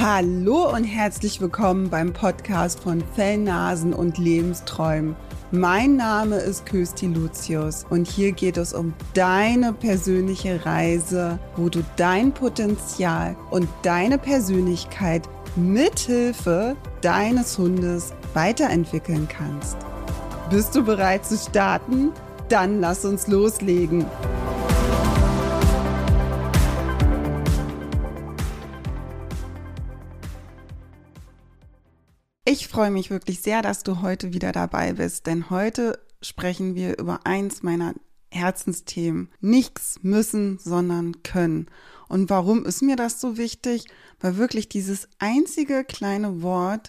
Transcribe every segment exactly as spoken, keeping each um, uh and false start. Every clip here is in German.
Hallo und herzlich willkommen beim Podcast von Fellnasen und Lebensträumen. Mein Name ist Kösti Lucius und hier geht es um deine persönliche Reise, wo du dein Potenzial und deine Persönlichkeit mithilfe deines Hundes weiterentwickeln kannst. Bist du bereit zu starten? Dann lass uns loslegen. Ich freue mich wirklich sehr, dass du heute wieder dabei bist, denn heute sprechen wir über eins meiner Herzensthemen. Nichts müssen, sondern können. Und warum ist mir das so wichtig? Weil wirklich dieses einzige kleine Wort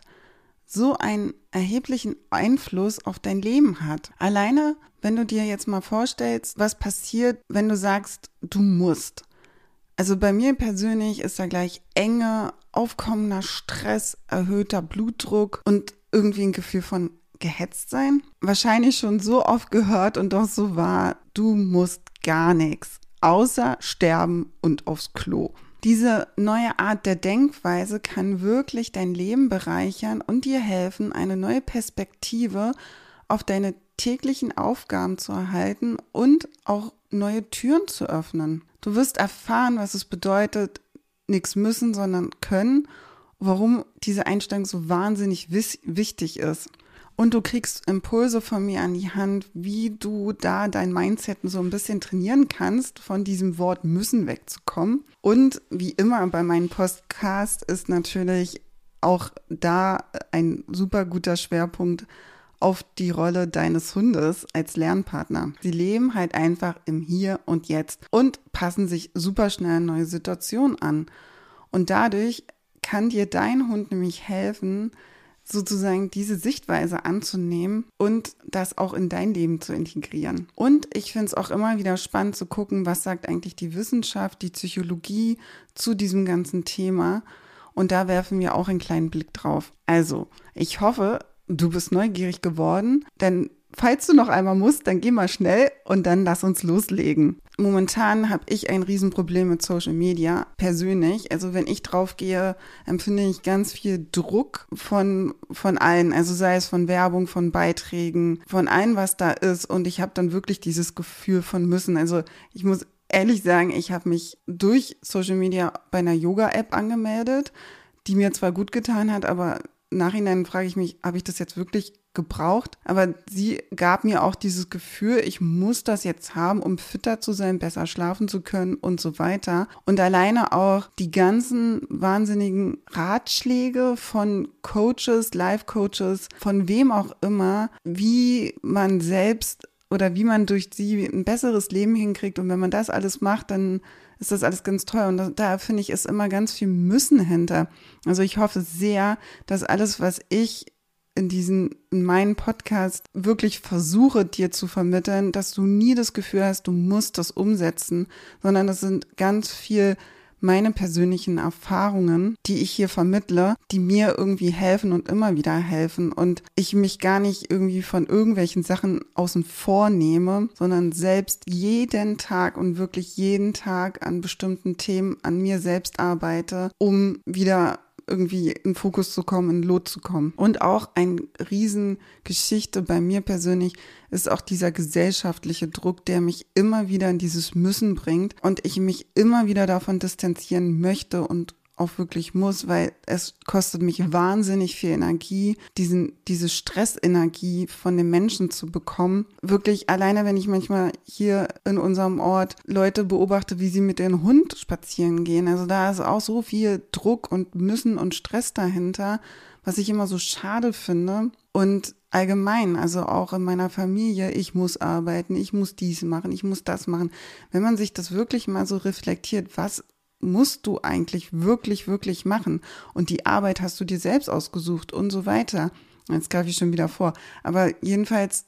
so einen erheblichen Einfluss auf dein Leben hat. Alleine, wenn du dir jetzt mal vorstellst, was passiert, wenn du sagst, du musst. Also bei mir persönlich ist da gleich Enge, aufkommender Stress, erhöhter Blutdruck und irgendwie ein Gefühl von gehetzt sein. Wahrscheinlich schon so oft gehört und doch so wahr, du musst gar nichts, außer sterben und aufs Klo. Diese neue Art der Denkweise kann wirklich dein Leben bereichern und dir helfen, eine neue Perspektive auf deine täglichen Aufgaben zu erhalten und auch neue Türen zu öffnen. Du wirst erfahren, was es bedeutet, nichts müssen, sondern können, warum diese Einstellung so wahnsinnig wiss- wichtig ist. Und du kriegst Impulse von mir an die Hand, wie du da dein Mindset so ein bisschen trainieren kannst, von diesem Wort müssen wegzukommen. Und wie immer bei meinem Podcast ist natürlich auch da ein super guter Schwerpunkt auf die Rolle deines Hundes als Lernpartner. Sie leben halt einfach im Hier und Jetzt und passen sich super schnell an neue Situationen an. Und dadurch kann dir dein Hund nämlich helfen, sozusagen diese Sichtweise anzunehmen und das auch in dein Leben zu integrieren. Und ich finde es auch immer wieder spannend zu gucken, was sagt eigentlich die Wissenschaft, die Psychologie zu diesem ganzen Thema. Und da werfen wir auch einen kleinen Blick drauf. Also, ich hoffe, du bist neugierig geworden, denn falls du noch einmal musst, dann geh mal schnell und dann lass uns loslegen. Momentan habe ich ein Riesenproblem mit Social Media, persönlich. Also wenn ich drauf gehe, empfinde ich ganz viel Druck von, von allen. Also sei es von Werbung, von Beiträgen, von allem, was da ist. Und ich habe dann wirklich dieses Gefühl von müssen. Also ich muss ehrlich sagen, ich habe mich durch Social Media bei einer Yoga-App angemeldet, die mir zwar gut getan hat, aber im Nachhinein frage ich mich, habe ich das jetzt wirklich gebraucht? Aber sie gab mir auch dieses Gefühl, ich muss das jetzt haben, um fitter zu sein, besser schlafen zu können und so weiter. Und alleine auch die ganzen wahnsinnigen Ratschläge von Coaches, Life-Coaches, von wem auch immer, wie man selbst oder wie man durch sie ein besseres Leben hinkriegt. Und wenn man das alles macht, dann ist das alles ganz toll. Und da, da finde ich, ist immer ganz viel Müssen hinter. Also ich hoffe sehr, dass alles, was ich in diesen, in meinem Podcast wirklich versuche, dir zu vermitteln, dass du nie das Gefühl hast, du musst das umsetzen, sondern das sind ganz viel meine persönlichen Erfahrungen, die ich hier vermittle, die mir irgendwie helfen und immer wieder helfen und ich mich gar nicht irgendwie von irgendwelchen Sachen außen vor nehme, sondern selbst jeden Tag und wirklich jeden Tag an bestimmten Themen an mir selbst arbeite, um wieder irgendwie in Fokus zu kommen, in Lot zu kommen. Und auch eine Riesengeschichte bei mir persönlich ist auch dieser gesellschaftliche Druck, der mich immer wieder in dieses Müssen bringt und ich mich immer wieder davon distanzieren möchte und auch wirklich muss, weil es kostet mich wahnsinnig viel Energie, diesen, diese Stressenergie von den Menschen zu bekommen. Wirklich alleine, wenn ich manchmal hier in unserem Ort Leute beobachte, wie sie mit ihrem Hund spazieren gehen. Also da ist auch so viel Druck und Müssen und Stress dahinter, was ich immer so schade finde. Und allgemein, also auch in meiner Familie, ich muss arbeiten, ich muss dies machen, ich muss das machen. Wenn man sich das wirklich mal so reflektiert, was musst du eigentlich wirklich, wirklich machen? Und die Arbeit hast du dir selbst ausgesucht und so weiter. Jetzt greife ich schon wieder vor. Aber jedenfalls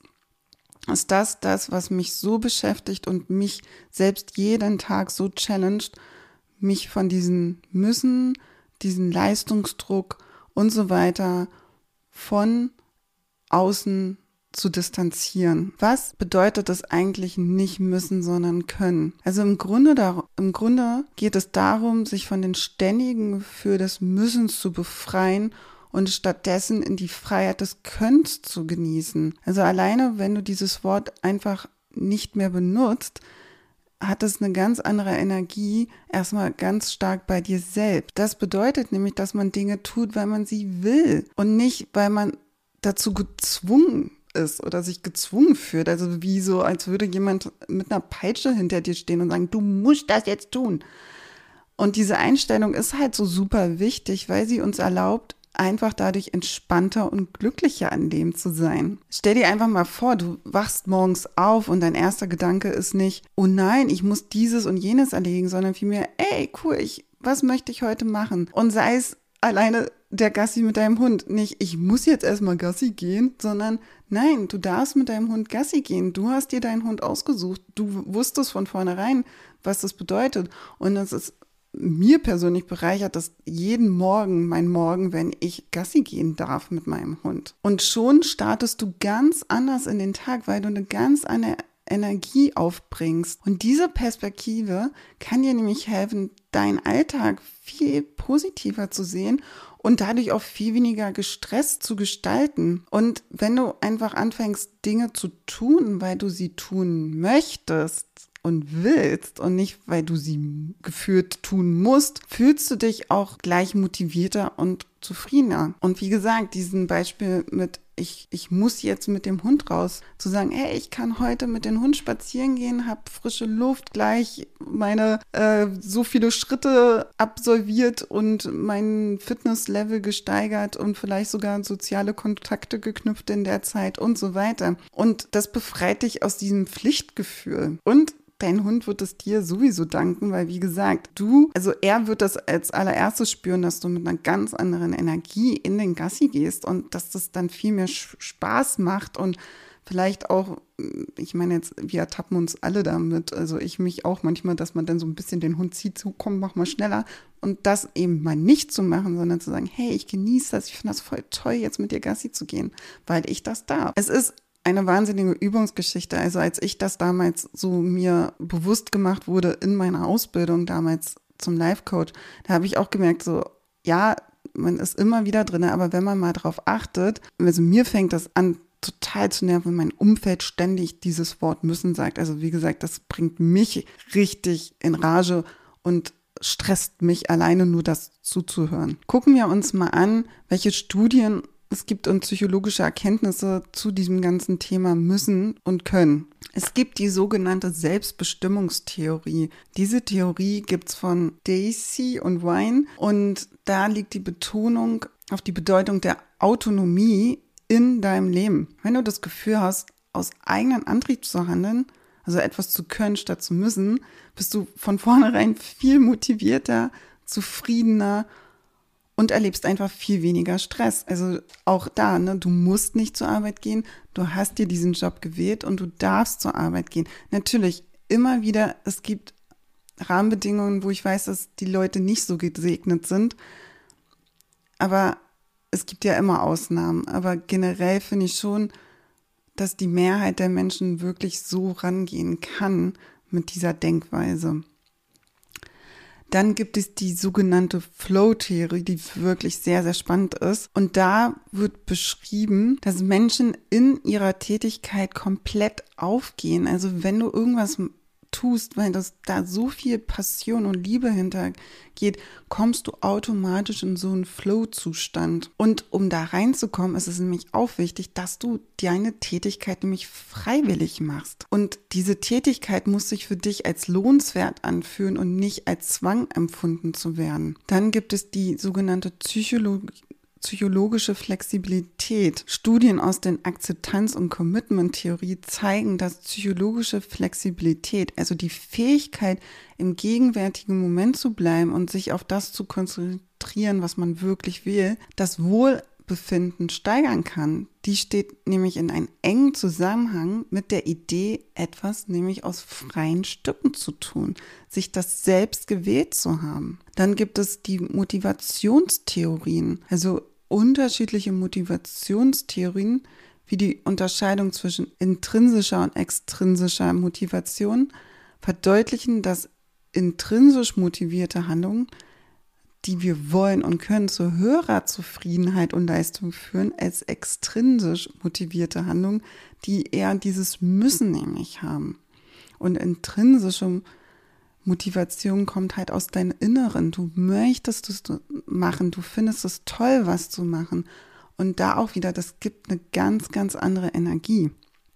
ist das das, was mich so beschäftigt und mich selbst jeden Tag so challenged, mich von diesen Müssen, diesen Leistungsdruck und so weiter von außen zu distanzieren. Was bedeutet es eigentlich nicht müssen, sondern können? Also im Grunde, dar- im Grunde geht es darum, sich von den ständigen Gefühl des Müssens zu befreien und stattdessen in die Freiheit des Könns zu genießen. Also alleine, wenn du dieses Wort einfach nicht mehr benutzt, hat es eine ganz andere Energie, erstmal ganz stark bei dir selbst. Das bedeutet nämlich, dass man Dinge tut, weil man sie will und nicht, weil man dazu gezwungen ist oder sich gezwungen fühlt. Also wie so, als würde jemand mit einer Peitsche hinter dir stehen und sagen, du musst das jetzt tun. Und diese Einstellung ist halt so super wichtig, weil sie uns erlaubt, einfach dadurch entspannter und glücklicher an Leben zu sein. Stell dir einfach mal vor, du wachst morgens auf und dein erster Gedanke ist nicht, oh nein, ich muss dieses und jenes erledigen, sondern vielmehr, ey, cool, ich, was möchte ich heute machen? Und sei es alleine der Gassi mit deinem Hund. Nicht, ich muss jetzt erstmal Gassi gehen, sondern nein, du darfst mit deinem Hund Gassi gehen. Du hast dir deinen Hund ausgesucht. Du wusstest von vornherein, was das bedeutet. Und es ist mir persönlich bereichert das jeden Morgen, mein Morgen, wenn ich Gassi gehen darf mit meinem Hund. Und schon startest du ganz anders in den Tag, weil du eine ganz andere Energie aufbringst. Und diese Perspektive kann dir nämlich helfen, deinen Alltag viel positiver zu sehen und dadurch auch viel weniger gestresst zu gestalten. Und wenn du einfach anfängst, Dinge zu tun, weil du sie tun möchtest und willst und nicht, weil du sie gefühlt tun musst, fühlst du dich auch gleich motivierter und zufriedener. Und wie gesagt, diesen Beispiel mit Ich, ich muss jetzt mit dem Hund raus, zu sagen, ey, ich kann heute mit dem Hund spazieren gehen, habe frische Luft, gleich meine äh, so viele Schritte absolviert und mein Fitnesslevel gesteigert und vielleicht sogar soziale Kontakte geknüpft in der Zeit und so weiter. Und das befreit dich aus diesem Pflichtgefühl. Und dein Hund wird es dir sowieso danken, weil wie gesagt, du, also er wird das als allererstes spüren, dass du mit einer ganz anderen Energie in den Gassi gehst und dass das dann viel mehr Spaß macht und vielleicht auch, ich meine jetzt, wir ertappen uns alle damit, also ich mich auch manchmal, dass man dann so ein bisschen den Hund zieht, so komm, mach mal schneller und das eben mal nicht zu machen, sondern zu sagen, hey, ich genieße das, ich finde das voll toll, jetzt mit dir Gassi zu gehen, weil ich das darf. Es ist eine wahnsinnige Übungsgeschichte. Also als ich das damals so mir bewusst gemacht wurde in meiner Ausbildung damals zum Life Coach, da habe ich auch gemerkt, so ja, man ist immer wieder drin, aber wenn man mal drauf achtet, also mir fängt das an total zu nerven, wenn mein Umfeld ständig dieses Wort müssen sagt. Also wie gesagt, das bringt mich richtig in Rage und stresst mich alleine nur das zuzuhören. Gucken wir uns mal an, welche Studien es gibt und psychologische Erkenntnisse zu diesem ganzen Thema müssen und können. Es gibt die sogenannte Selbstbestimmungstheorie. Diese Theorie gibt es von Dacey und Wine und da liegt die Betonung auf die Bedeutung der Autonomie in deinem Leben. Wenn du das Gefühl hast, aus eigenem Antrieb zu handeln, also etwas zu können statt zu müssen, bist du von vornherein viel motivierter, zufriedener und erlebst einfach viel weniger Stress. Also auch da, ne, du musst nicht zur Arbeit gehen, du hast dir diesen Job gewählt und du darfst zur Arbeit gehen. Natürlich immer wieder, es gibt Rahmenbedingungen, wo ich weiß, dass die Leute nicht so gesegnet sind, aber es gibt ja immer Ausnahmen. Aber generell finde ich schon, dass die Mehrheit der Menschen wirklich so rangehen kann mit dieser Denkweise. Dann gibt es die sogenannte Flow-Theorie, die wirklich sehr, sehr spannend ist. Und da wird beschrieben, dass Menschen in ihrer Tätigkeit komplett aufgehen. Also wenn du irgendwas tust, weil das da so viel Passion und Liebe hintergeht, kommst du automatisch in so einen Flow-Zustand. Und um da reinzukommen, ist es nämlich auch wichtig, dass du deine Tätigkeit nämlich freiwillig machst. Und diese Tätigkeit muss sich für dich als lohnenswert anfühlen und nicht als Zwang empfunden zu werden. Dann gibt es die sogenannte Psychologie. Psychologische Flexibilität. Studien aus den Akzeptanz- und Commitment-Theorie zeigen, dass psychologische Flexibilität, also die Fähigkeit, im gegenwärtigen Moment zu bleiben und sich auf das zu konzentrieren, was man wirklich will, das Wohlbefinden steigern kann. Die steht nämlich in einem engen Zusammenhang mit der Idee, etwas nämlich aus freien Stücken zu tun, sich das selbst gewählt zu haben. Dann gibt es die Motivationstheorien, also unterschiedliche Motivationstheorien, wie die Unterscheidung zwischen intrinsischer und extrinsischer Motivation verdeutlichen, dass intrinsisch motivierte Handlungen, die wir wollen und können, zu höherer Zufriedenheit und Leistung führen, als extrinsisch motivierte Handlungen, die eher dieses Müssen nämlich haben. Und intrinsische Motivation kommt halt aus deinem Inneren. Du möchtest es machen, du findest es toll, was zu machen. Und da auch wieder, das gibt eine ganz, ganz andere Energie.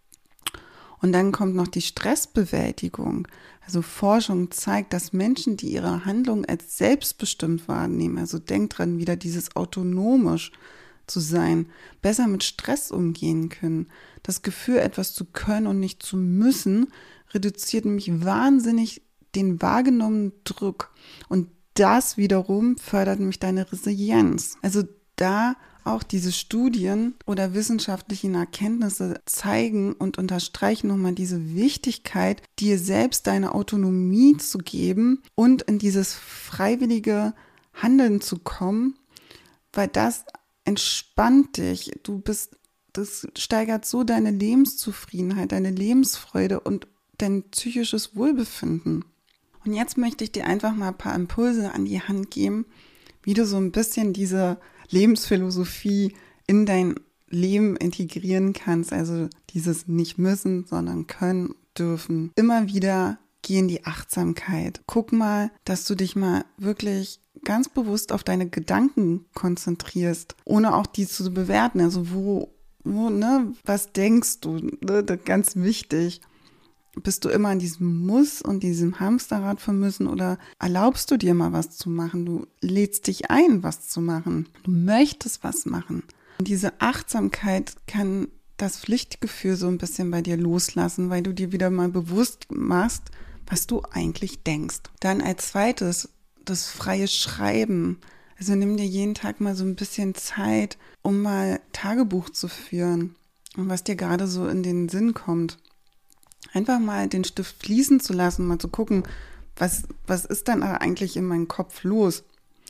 Und dann kommt noch die Stressbewältigung. Also Forschung zeigt, dass Menschen, die ihre Handlung als selbstbestimmt wahrnehmen, also denk dran, wieder dieses autonomisch zu sein, besser mit Stress umgehen können. Das Gefühl, etwas zu können und nicht zu müssen, reduziert nämlich wahnsinnig den wahrgenommenen Druck. Und das wiederum fördert nämlich deine Resilienz. Also da auch diese Studien oder wissenschaftlichen Erkenntnisse zeigen und unterstreichen nochmal diese Wichtigkeit, dir selbst deine Autonomie zu geben und in dieses freiwillige Handeln zu kommen, weil das entspannt dich. Du bist, das steigert so deine Lebenszufriedenheit, deine Lebensfreude und dein psychisches Wohlbefinden. Und jetzt möchte ich dir einfach mal ein paar Impulse an die Hand geben, wie du so ein bisschen diese Lebensphilosophie in dein Leben integrieren kannst. Also dieses nicht müssen, sondern können, dürfen. Immer wieder geh in die Achtsamkeit. Guck mal, dass du dich mal wirklich ganz bewusst auf deine Gedanken konzentrierst, ohne auch die zu bewerten. Also wo, wo, ne, was denkst du? Ne, das ist ganz wichtig. Bist du immer in diesem Muss und diesem Hamsterrad von Müssen oder erlaubst du dir mal was zu machen? Du lädst dich ein, was zu machen. Du möchtest was machen. Und diese Achtsamkeit kann das Pflichtgefühl so ein bisschen bei dir loslassen, weil du dir wieder mal bewusst machst, was du eigentlich denkst. Dann als zweites das freie Schreiben. Also nimm dir jeden Tag mal so ein bisschen Zeit, um mal Tagebuch zu führen und was dir gerade so in den Sinn kommt. Einfach mal den Stift fließen zu lassen, mal zu gucken, was, was ist dann eigentlich in meinem Kopf los?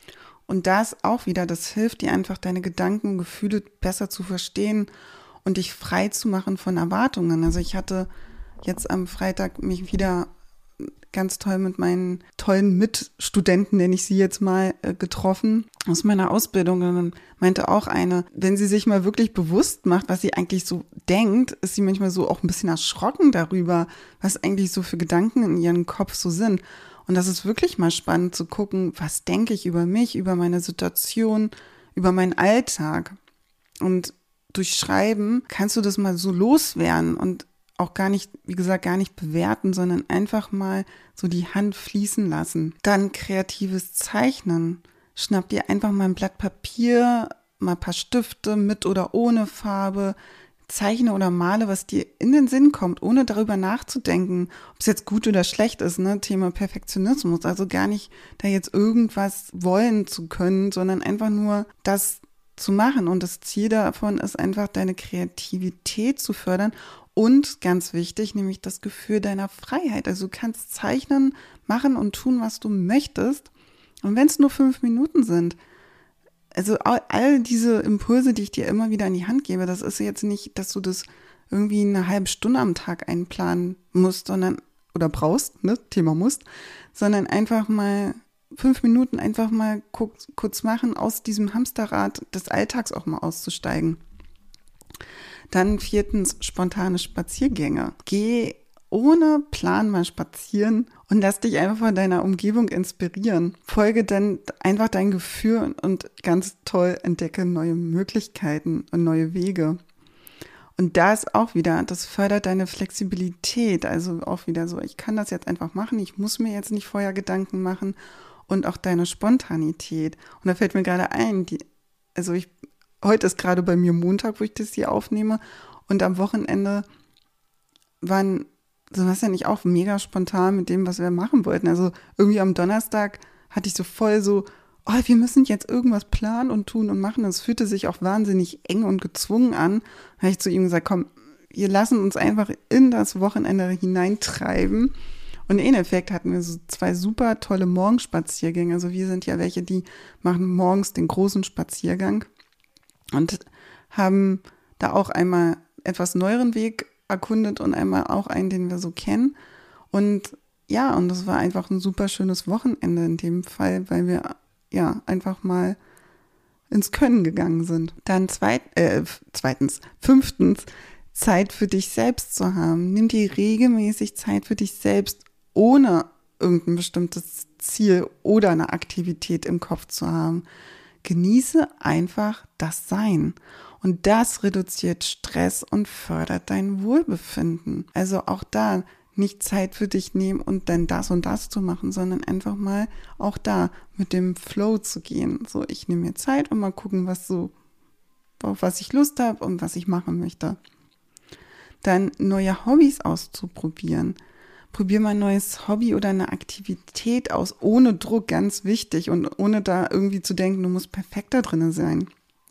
Und das auch wieder, das hilft dir einfach, deine Gedanken und Gefühle besser zu verstehen und dich frei zu machen von Erwartungen. Also ich hatte jetzt am Freitag mich wieder ganz toll mit meinen tollen Mitstudenten, nenne ich sie jetzt mal, getroffen aus meiner Ausbildung. Und dann meinte auch eine, wenn sie sich mal wirklich bewusst macht, was sie eigentlich so denkt, ist sie manchmal so auch ein bisschen erschrocken darüber, was eigentlich so für Gedanken in ihrem Kopf so sind. Und das ist wirklich mal spannend zu gucken, was denke ich über mich, über meine Situation, über meinen Alltag. Und durch Schreiben kannst du das mal so loswerden und auch gar nicht, wie gesagt, gar nicht bewerten, sondern einfach mal so die Hand fließen lassen. Dann kreatives Zeichnen. Schnapp dir einfach mal ein Blatt Papier, mal ein paar Stifte mit oder ohne Farbe. Zeichne oder male, was dir in den Sinn kommt, ohne darüber nachzudenken, ob es jetzt gut oder schlecht ist, ne? Thema Perfektionismus. Also gar nicht da jetzt irgendwas wollen zu können, sondern einfach nur das zu machen. Und das Ziel davon ist einfach, deine Kreativität zu fördern. Und ganz wichtig, nämlich das Gefühl deiner Freiheit. Also du kannst zeichnen, machen und tun, was du möchtest. Und wenn es nur fünf Minuten sind, also all diese Impulse, die ich dir immer wieder in die Hand gebe, das ist jetzt nicht, dass du das irgendwie eine halbe Stunde am Tag einplanen musst, sondern, oder brauchst, ne, Thema musst, sondern einfach mal fünf Minuten einfach mal kurz, kurz machen, aus diesem Hamsterrad des Alltags auch mal auszusteigen. Dann viertens, spontane Spaziergänge. Geh ohne Plan mal spazieren und lass dich einfach von deiner Umgebung inspirieren. Folge dann einfach dein Gefühl und ganz toll entdecke neue Möglichkeiten und neue Wege. Und da ist auch wieder, das fördert deine Flexibilität. Also auch wieder so, ich kann das jetzt einfach machen, ich muss mir jetzt nicht vorher Gedanken machen und auch deine Spontanität. Und da fällt mir gerade ein, die, also ich Heute ist gerade bei mir Montag, wo ich das hier aufnehme. Und am Wochenende waren, so was ja nicht auch mega spontan mit dem, was wir machen wollten. Also irgendwie am Donnerstag hatte ich so voll so, oh, wir müssen jetzt irgendwas planen und tun und machen. Es fühlte sich auch wahnsinnig eng und gezwungen an. Da habe ich zu ihm gesagt, komm, wir lassen uns einfach in das Wochenende hineintreiben. Und im Endeffekt hatten wir so zwei super tolle Morgenspaziergänge. Also wir sind ja welche, die machen morgens den großen Spaziergang. Und haben da auch einmal etwas neueren Weg erkundet und einmal auch einen, den wir so kennen. Und ja, und das war einfach ein super schönes Wochenende in dem Fall, weil wir ja einfach mal ins Können gegangen sind. Dann zweit, äh, zweitens, fünftens, Zeit für dich selbst zu haben. Nimm dir regelmäßig Zeit für dich selbst, ohne irgendein bestimmtes Ziel oder eine Aktivität im Kopf zu haben. Genieße einfach das Sein. Und das reduziert Stress und fördert dein Wohlbefinden. Also auch da nicht Zeit für dich nehmen und dann das und das zu machen, sondern einfach mal auch da mit dem Flow zu gehen. So, ich nehme mir Zeit und mal gucken, was so, auf was ich Lust habe und was ich machen möchte. Dann neue Hobbys auszuprobieren. Probier mal ein neues Hobby oder eine Aktivität aus, ohne Druck, ganz wichtig, und ohne da irgendwie zu denken, du musst perfekt da drin sein.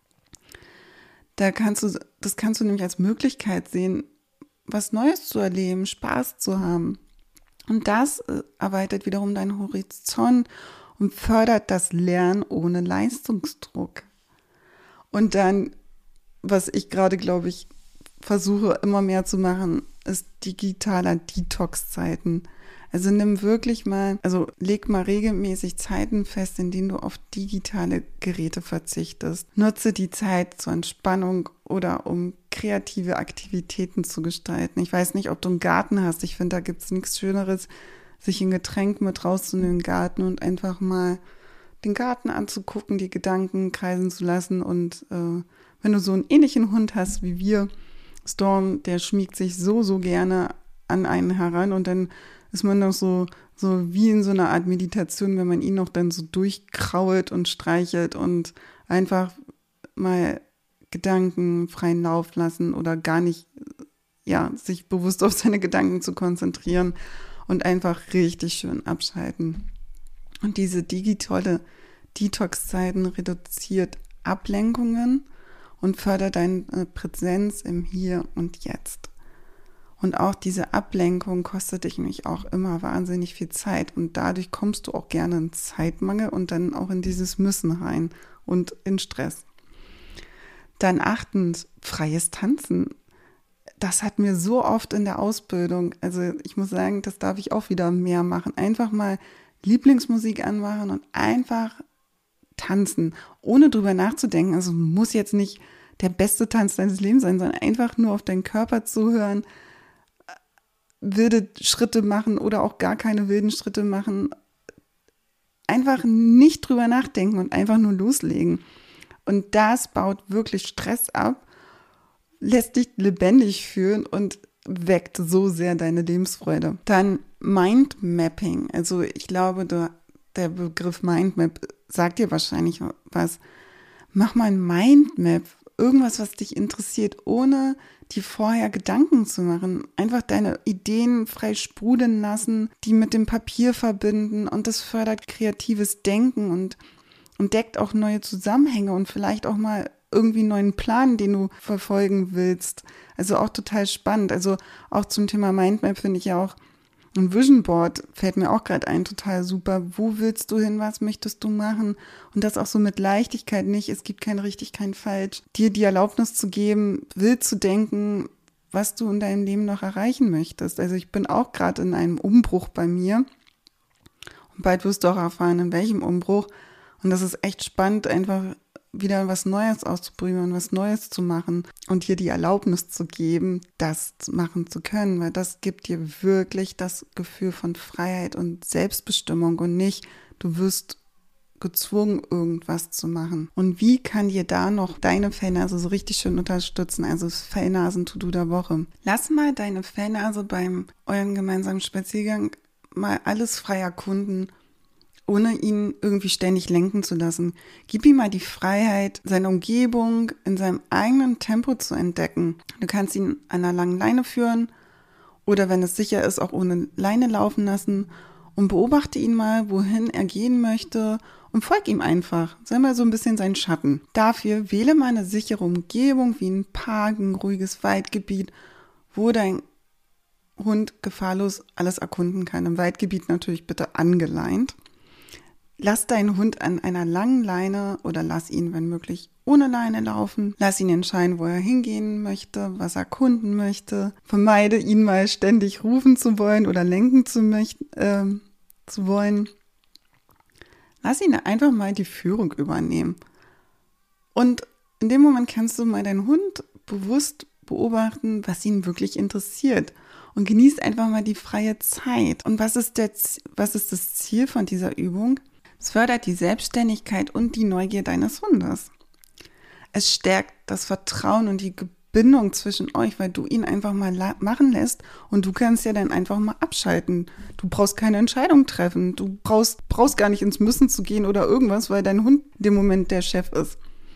Da kannst du, das kannst du nämlich als Möglichkeit sehen, was Neues zu erleben, Spaß zu haben. Und das erweitert wiederum deinen Horizont und fördert das Lernen ohne Leistungsdruck. Und dann, was ich gerade, glaube ich, versuche immer mehr zu machen, ist digitaler Detox-Zeiten. Also nimm wirklich mal, also leg mal regelmäßig Zeiten fest, in denen du auf digitale Geräte verzichtest. Nutze die Zeit zur Entspannung oder um kreative Aktivitäten zu gestalten. Ich weiß nicht, ob du einen Garten hast. Ich finde, da gibt es nichts Schöneres, sich ein Getränk mit rauszunehmen in den Garten und einfach mal den Garten anzugucken, die Gedanken kreisen zu lassen. Und äh, wenn du so einen ähnlichen Hund hast wie wir, Storm, der schmiegt sich so, so gerne an einen heran und dann ist man noch so, so wie in so einer Art Meditation, wenn man ihn noch dann so durchkrault und streichelt und einfach mal Gedanken freien Lauf lassen oder gar nicht, ja, sich bewusst auf seine Gedanken zu konzentrieren und einfach richtig schön abschalten. Und diese digitale Detox-Zeiten reduziert Ablenkungen und fördert deine Präsenz im Hier und Jetzt. Und auch diese Ablenkung kostet dich nämlich auch immer wahnsinnig viel Zeit. Und dadurch kommst du auch gerne in Zeitmangel und dann auch in dieses Müssen rein und in Stress. Dann achtens, freies Tanzen. Das hatten wir so oft in der Ausbildung. Also ich muss sagen, das darf ich auch wieder mehr machen. Einfach mal Lieblingsmusik anmachen und einfach tanzen, ohne drüber nachzudenken. Also muss jetzt nicht der beste Tanz deines Lebens sein, sondern einfach nur auf deinen Körper zuhören, wilde Schritte machen oder auch gar keine wilden Schritte machen. Einfach nicht drüber nachdenken und einfach nur loslegen. Und das baut wirklich Stress ab, lässt dich lebendig fühlen und weckt so sehr deine Lebensfreude. Dann Mindmapping. Also ich glaube, der, der Begriff Mindmap sagt dir wahrscheinlich was. Mach mal ein Mindmap. Irgendwas, was dich interessiert, ohne dir vorher Gedanken zu machen. Einfach deine Ideen frei sprudeln lassen, die mit dem Papier verbinden, und das fördert kreatives Denken und entdeckt auch neue Zusammenhänge und vielleicht auch mal irgendwie einen neuen Plan, den du verfolgen willst. Also auch total spannend. Also auch zum Thema Mindmap finde ich ja auch ein Vision Board, fällt mir auch gerade ein, total super. Wo willst du hin? Was möchtest du machen? Und das auch so mit Leichtigkeit, nicht, es gibt kein richtig, kein falsch. Dir die Erlaubnis zu geben, wild zu denken, was du in deinem Leben noch erreichen möchtest. Also ich bin auch gerade in einem Umbruch bei mir. Und bald wirst du auch erfahren, in welchem Umbruch. Und das ist echt spannend, einfach wieder was Neues auszuprobieren, was Neues zu machen und dir die Erlaubnis zu geben, das machen zu können, weil das gibt dir wirklich das Gefühl von Freiheit und Selbstbestimmung und nicht, du wirst gezwungen, irgendwas zu machen. Und wie kann dir da noch deine Fellnase so richtig schön unterstützen? Also das Fellnasen-To-Do der Woche. Lass mal deine Fellnase beim euren gemeinsamen Spaziergang mal alles frei erkunden, ohne ihn irgendwie ständig lenken zu lassen. Gib ihm mal die Freiheit, seine Umgebung in seinem eigenen Tempo zu entdecken. Du kannst ihn an einer langen Leine führen oder, wenn es sicher ist, auch ohne Leine laufen lassen und beobachte ihn mal, wohin er gehen möchte, und folg ihm einfach. Sei mal so ein bisschen sein Schatten. Dafür wähle mal eine sichere Umgebung wie ein Park, ein ruhiges Waldgebiet, wo dein Hund gefahrlos alles erkunden kann. Im Waldgebiet natürlich bitte angeleint. Lass deinen Hund an einer langen Leine oder lass ihn, wenn möglich, ohne Leine laufen. Lass ihn entscheiden, wo er hingehen möchte, was er erkunden möchte. Vermeide ihn mal ständig rufen zu wollen oder lenken zu, möchten, äh, zu wollen. Lass ihn einfach mal die Führung übernehmen. Und in dem Moment kannst du mal deinen Hund bewusst beobachten, was ihn wirklich interessiert. Und genießt einfach mal die freie Zeit. Und was ist, der, was ist das Ziel von dieser Übung? Es fördert die Selbstständigkeit und die Neugier deines Hundes. Es stärkt das Vertrauen und die Bindung zwischen euch, weil du ihn einfach mal la- machen lässt und du kannst ja dann einfach mal abschalten. Du brauchst keine Entscheidung treffen. Du brauchst, brauchst gar nicht ins Müssen zu gehen oder irgendwas, weil dein Hund in dem Moment der Chef ist.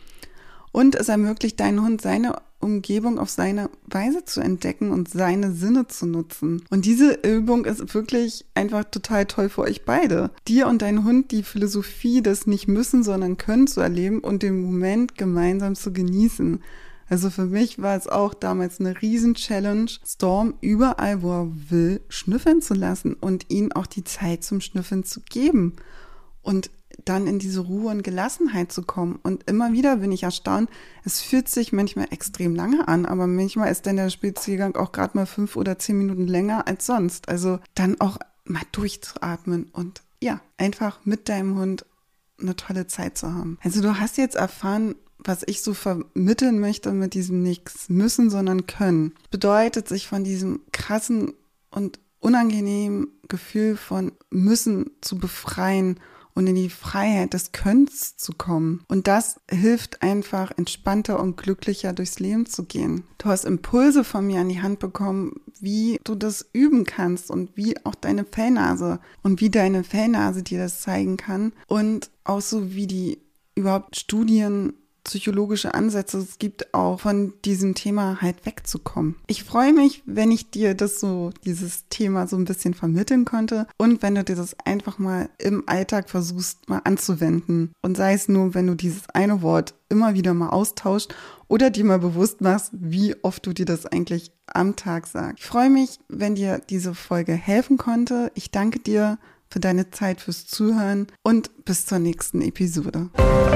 Und es ermöglicht deinen Hund, seine Umgebung auf seine Weise zu entdecken und seine Sinne zu nutzen. Und diese Übung ist wirklich einfach total toll für euch beide. Dir und dein Hund die Philosophie des nicht müssen, sondern können zu erleben und den Moment gemeinsam zu genießen. Also für mich war es auch damals eine Riesen-Challenge, Storm überall, wo er will, schnüffeln zu lassen und ihm auch die Zeit zum Schnüffeln zu geben. Und dann in diese Ruhe und Gelassenheit zu kommen. Und immer wieder bin ich erstaunt, es fühlt sich manchmal extrem lange an, aber manchmal ist dann der Spaziergang auch gerade mal fünf oder zehn Minuten länger als sonst. Also dann auch mal durchzuatmen und ja, einfach mit deinem Hund eine tolle Zeit zu haben. Also du hast jetzt erfahren, was ich so vermitteln möchte mit diesem nichts müssen, sondern können. Bedeutet, sich von diesem krassen und unangenehmen Gefühl von müssen zu befreien und in die Freiheit des Könns zu kommen. Und das hilft einfach, entspannter und glücklicher durchs Leben zu gehen. Du hast Impulse von mir an die Hand bekommen, wie du das üben kannst und wie auch deine Fellnase und wie deine Fellnase dir das zeigen kann. Und auch so, wie die überhaupt Studien, psychologische Ansätze es gibt, auch von diesem Thema halt wegzukommen. Ich freue mich, wenn ich dir das so, dieses Thema so ein bisschen vermitteln konnte und wenn du dir das einfach mal im Alltag versuchst, mal anzuwenden. Und sei es nur, wenn du dieses eine Wort immer wieder mal austauscht oder dir mal bewusst machst, wie oft du dir das eigentlich am Tag sagst. Ich freue mich, wenn dir diese Folge helfen konnte. Ich danke dir für deine Zeit, fürs Zuhören und bis zur nächsten Episode.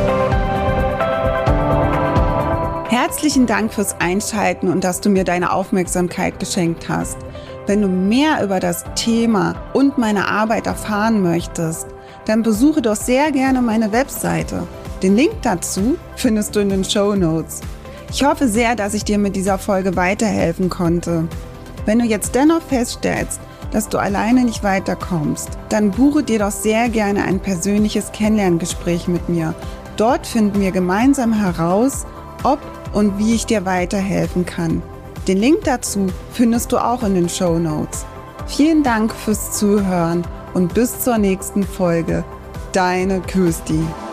Herzlichen Dank fürs Einschalten und dass du mir deine Aufmerksamkeit geschenkt hast. Wenn du mehr über das Thema und meine Arbeit erfahren möchtest, dann besuche doch sehr gerne meine Webseite. Den Link dazu findest du in den Shownotes. Ich hoffe sehr, dass ich dir mit dieser Folge weiterhelfen konnte. Wenn du jetzt dennoch feststellst, dass du alleine nicht weiterkommst, dann buche dir doch sehr gerne ein persönliches Kennenlerngespräch mit mir. Dort finden wir gemeinsam heraus, ob und wie ich dir weiterhelfen kann. Den Link dazu findest du auch in den Shownotes. Vielen Dank fürs Zuhören und bis zur nächsten Folge. Deine Kirsti.